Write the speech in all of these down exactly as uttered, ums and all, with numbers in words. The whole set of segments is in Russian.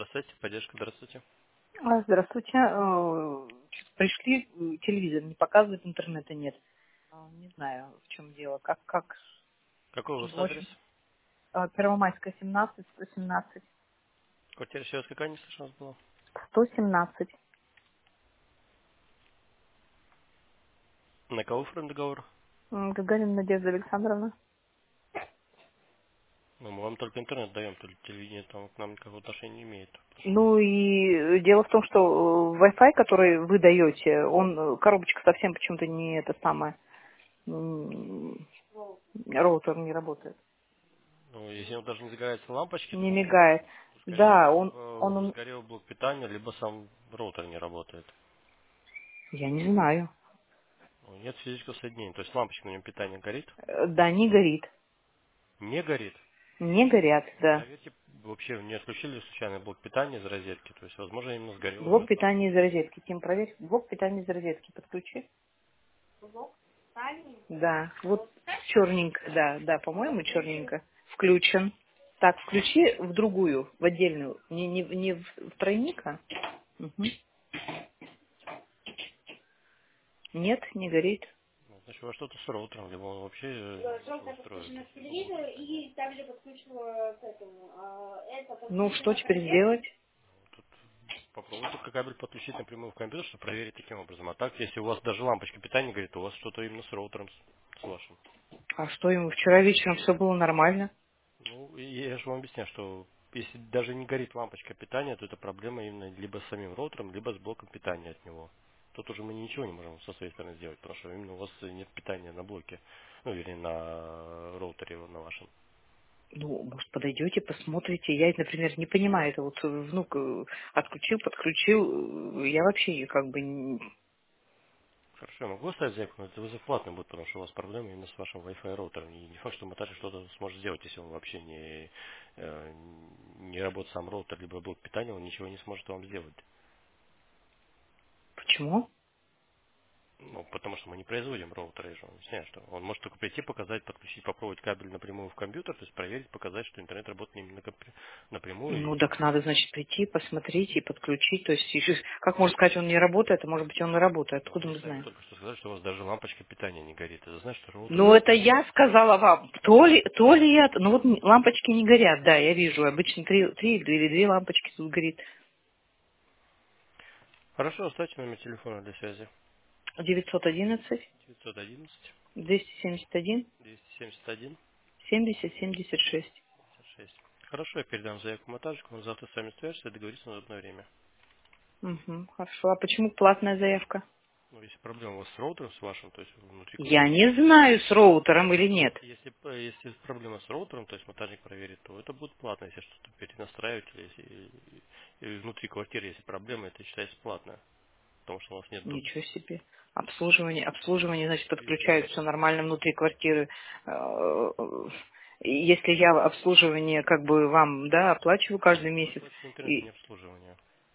Здравствуйте, поддержка, здравствуйте. А, Здравствуйте. Э, Пришли, э, телевизор не показывает, интернета нет. А, Не знаю, в чем дело. Как, как, Какой у вас в адрес? общем, а, Первомайская, семнадцать, сто семнадцать. Квартира еще раз какая, не слышно вас было? сто семнадцать. На кого оформлен договор? М, Гагарина Надежда Александровна. Ну, мы вам только интернет даем, только телевидение там к нам никакого отношения не имеет. Прошу. Ну и э, дело в том, что э, Wi-Fi, который вы даете, он, э, коробочка совсем почему-то не это самое, м, роутер не работает. Ну, если он даже не загораются лампочки, то, Не значит, мигает. то, скорее Да, всего, он, он, э, он- сгорел блок питания, либо сам роутер не работает. я не знаю. Ну, нет физического соединения, то есть лампочка на нем питания горит? Э, Да, не горит. Не горит. Не горят, да. Проверьте, вообще не отключили ли случайно блок питания из розетки, то есть, возможно, именно сгорел Блок из-за того. питания из розетки. Тим, проверь. Блок питания из розетки. Подключи. Да. Вот черненько, да, да, по-моему, черненько. Включен. Так, включи в другую, в отдельную. Не, не, не в в тройник, а? Мгм. Нет, не горит. Ну, значит, у вас что-то с роутером, либо он вообще э, не устроен, то есть, либо блок питания. Ну, что теперь сделать? Тут попробуйте кабель подключить напрямую в компьютер, чтобы проверить таким образом. А так, если у вас даже лампочка питания горит, то у вас что-то именно с роутером, с, с вашим. А что ему? Вчера вечером все было нормально. Ну, и я же вам объясняю, что если даже не горит лампочка питания, то это проблема именно либо с самим роутером, либо с блоком питания от него. Тут уже мы ничего не можем со своей стороны сделать, потому что именно у вас нет питания на блоке, ну, или на роутере на вашем. Ну, может, подойдете, посмотрите. Я, например, не понимаю. Это вот э, внук э, отключил, подключил. э, Я вообще как бы... не- Хорошо, я могу оставить заявку, но это вызов платный будет, потому что у вас проблемы именно с вашим Wi-Fi роутером. И не факт, что Матари что-то сможет сделать, если он вообще не, э, не работает сам роутер, либо блок питания, он ничего не сможет вам сделать. Почему? Ну, потому что мы не производим роутер, я же вам объясняю, что он может только прийти, показать, подключить, попробовать кабель напрямую в компьютер, то есть проверить, показать, что интернет работает именно напря- напрямую. Ну, И, так надо, значит, прийти, посмотреть и подключить. То есть, и как можно сказать, он не работает, а может быть, он и работает. ну, Откуда вы мы сами знаем? только что сказали, что у вас даже лампочка питания не горит. Это значит, что роутер Ну, это работает. я сказала вам. То ли, то ли я... Ну, вот лампочки не горят, да, я вижу. Обычно три, три или две лампочки тут горит. Хорошо, оставьте номер телефона для связи. девятьсот одиннадцать девятьсот одиннадцать двести семьдесят один двести семьдесят один семьдесят семьдесят шесть. пятьдесят шесть. Хорошо, я передам заявку монтажику, он завтра с вами свяжется и договорится на одно время. Угу, хорошо. А почему платная заявка? Ну, если проблема у вас с роутером, с вашим, то есть внутри Я квартиры, не знаю, с роутером или нет. если, п- если проблема с роутером, то есть монтажник проверит, то это будет платно, если что-то перенастраивать, или, если, и- или внутри квартиры, если проблема, это считается платно, потому что у вас нет до- Ничего себе. Обслуживание, обслуживание, значит, Видите, подключают все нормально внутри квартиры. Э, и Если я обслуживание как бы вам, да, оплачиваю каждый вы месяц, оплачиваете интернет, а не и, обслуживание.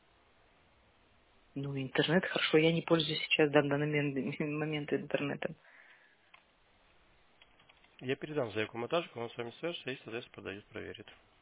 ну, интернет, хорошо, я не пользуюсь сейчас в данный момент, момент интернетом. Я передам заявку монтажику, он с вами свяжется и, соответственно, подойдет, проверит.